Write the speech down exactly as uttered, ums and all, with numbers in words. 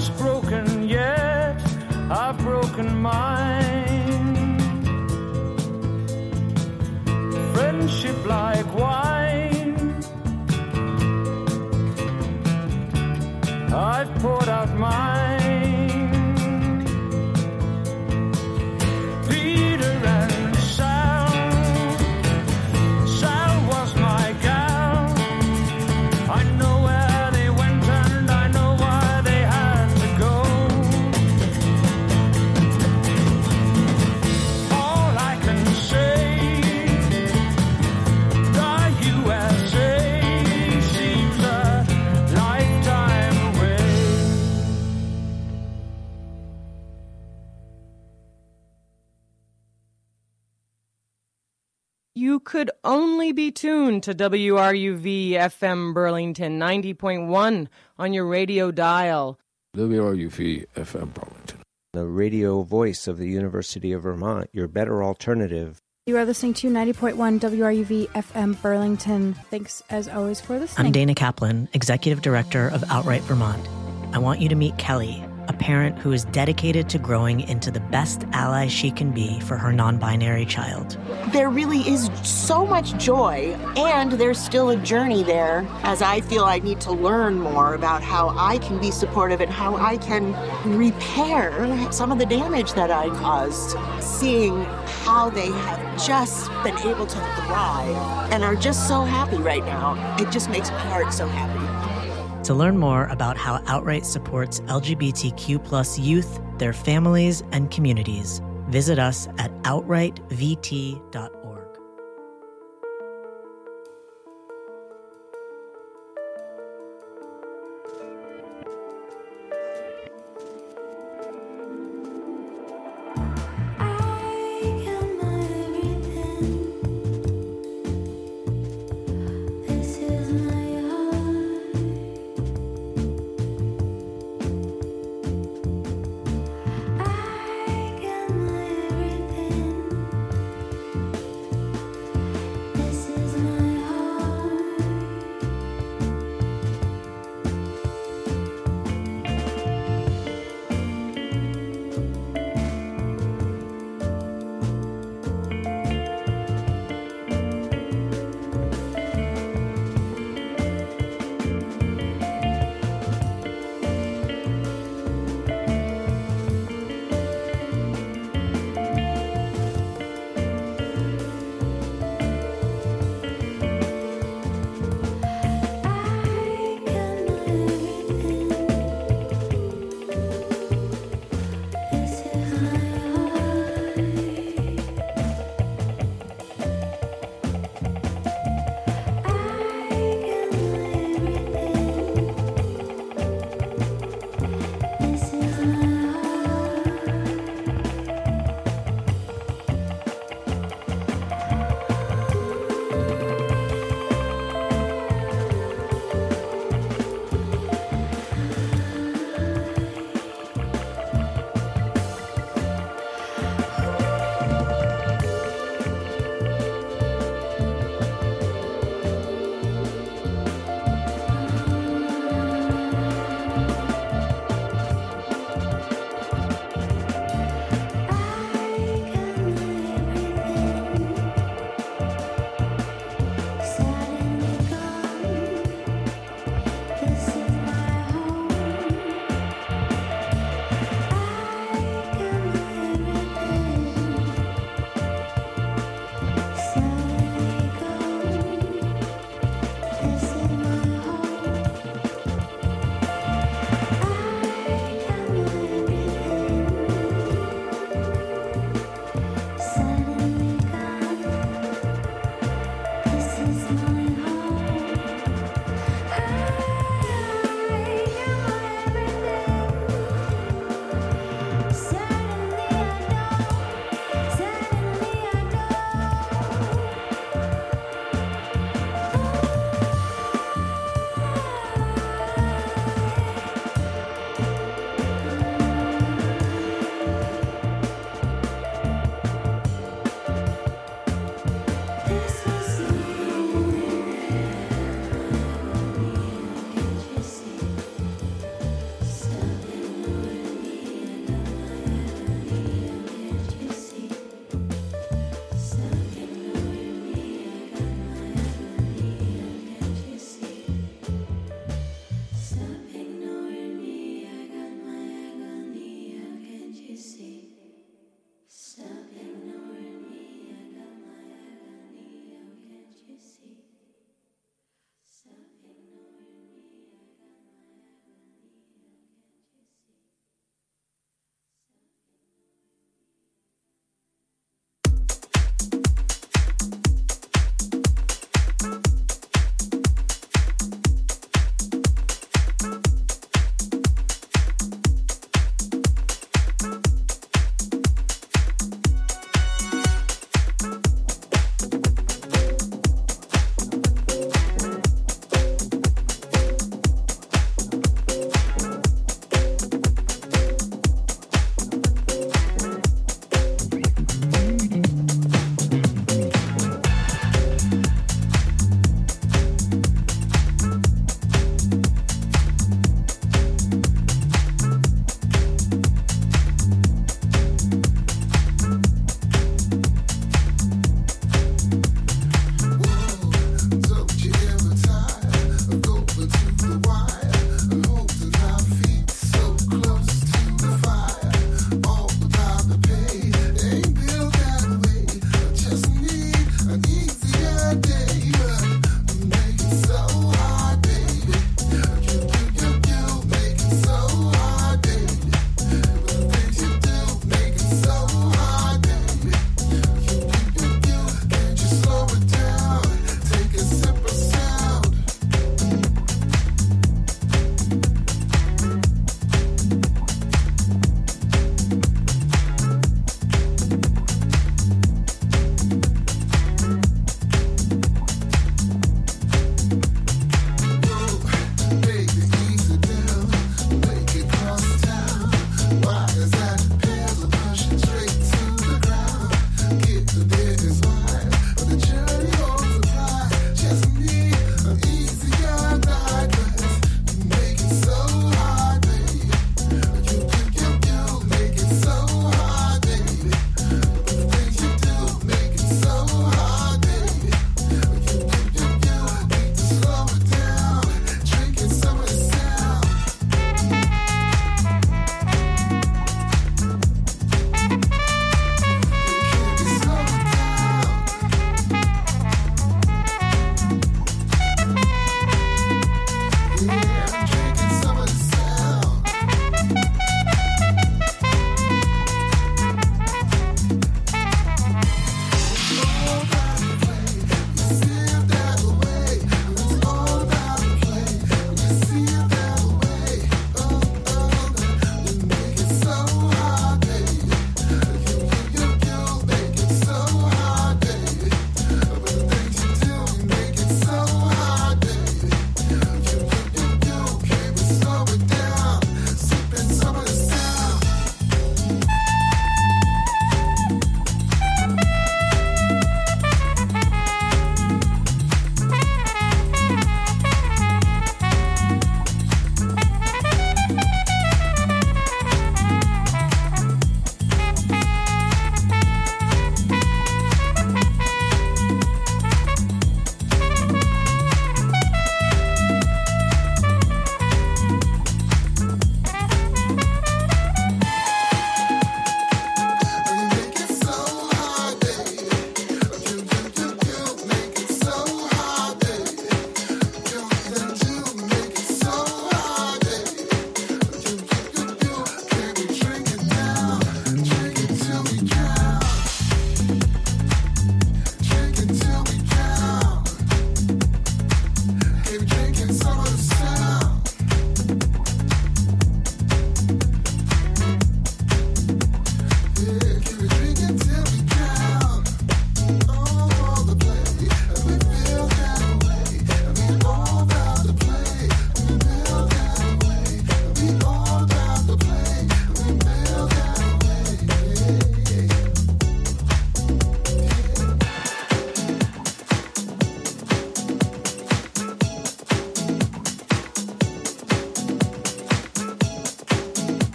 heart's broken yet I've broken mine. Friendship like wine, I've poured out mine. Peter and Sal, Sal was my gal. I know where they went and I know why they had to go. All I can say, the U S A seems a lifetime away. You could only be tuned to W R U V F M Burlington ninety point one on your radio dial. W R U V F M Burlington. The radio voice of the University of Vermont, your better alternative. You are listening to ninety point one W R U V F M Burlington. Thanks, as always, for listening. I'm Dana Kaplan, Executive Director of Outright Vermont. I want you to meet Kelly, a parent who is dedicated to growing into the best ally she can be for her non-binary child. There really is so much joy, and there's still a journey there, as I feel I need to learn more about how I can be supportive and how I can repair some of the damage that I caused. Seeing how they have just been able to thrive and are just so happy right now, it just makes my heart so happy. To learn more about how Outright supports L G B T Q plus youth, their families, and communities, visit us at outright v t dot org.